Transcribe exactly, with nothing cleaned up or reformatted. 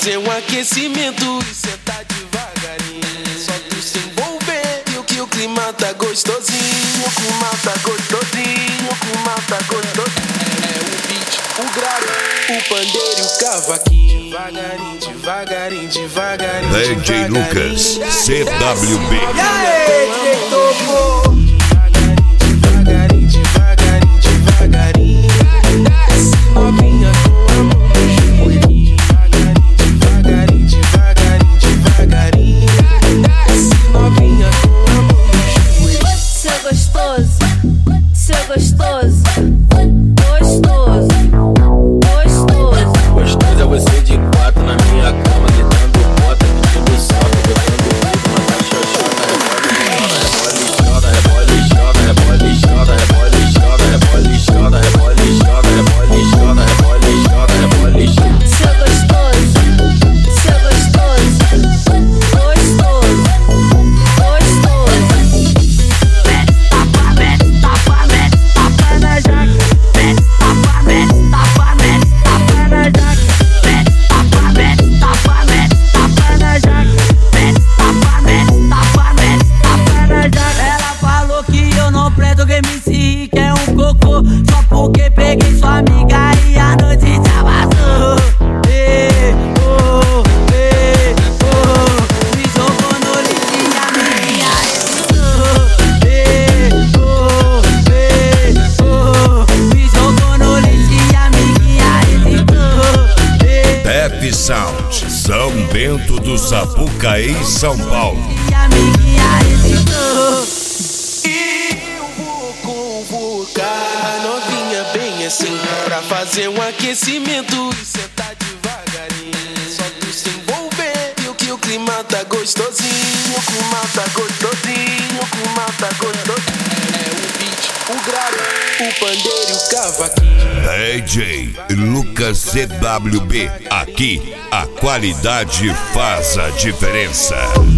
fazer um aquecimento e sentar devagarinho. Só tu se envolver e o que o clima tá gostosinho. O clima tá gostosinho, o clima tá gostosinho. É o beat, o grave, o pandeiro e o cavaquinho. Devagarinho, devagarinho, devagarinho. D J Lucas, C W B. E aí, quem tocou? Devagarinho, devagarinho, devagarinho. Desce novinha com a mão no joelhinho. Devagarinho, devagarinho, devagarinho. Desce novinha com a mão no joelhinho. Seu gostoso, seu gostoso, gostoso, gostoso. Gostoso é você de quatro na minha cama, gritando bota, pedindo salto, botando bico, manda xoxota, rebole, joga, rebole, joga, rebole, joga, rebole, joga, rebole, joga, rebole, joga, rebole, joga, rebole, joga. Seu gostoso, seu gostoso, gostoso, gostoso. Mete tapa, mete tapa, mete tapa na jaca. Mete tapa, mete tapa, mete tapa na jaca. Mete tapa, mete tapa, mete tapa na jaca. Mete tapa, mete tapa, mete tapa na jaca. Ela falou que eu não presto, que M C que é um cocô. Só porque peguei sua amiga e a noite já vazou. Ei, oh, ei, oh. Me jogou no lixo e a amiguinha hesitou. Ei, oh, ei, oh. Me jogou no lixo e a amiguinha hesitou. Ei, Def Sound, São Bento do Sapucaí, São Paulo. e a amiguinha hesitou. E eu vou convocar a novinha bem assim, pra fazer um aquecimento e sentar devagarinho. Só tu se envolver e o que o clima tá gostosinho. O clima tá gostosinho, o clima tá gostosinho. É o beat, o grave, o pandeiro e o cavaquinho. D J Lucas C W B. Aqui a qualidade faz a diferença.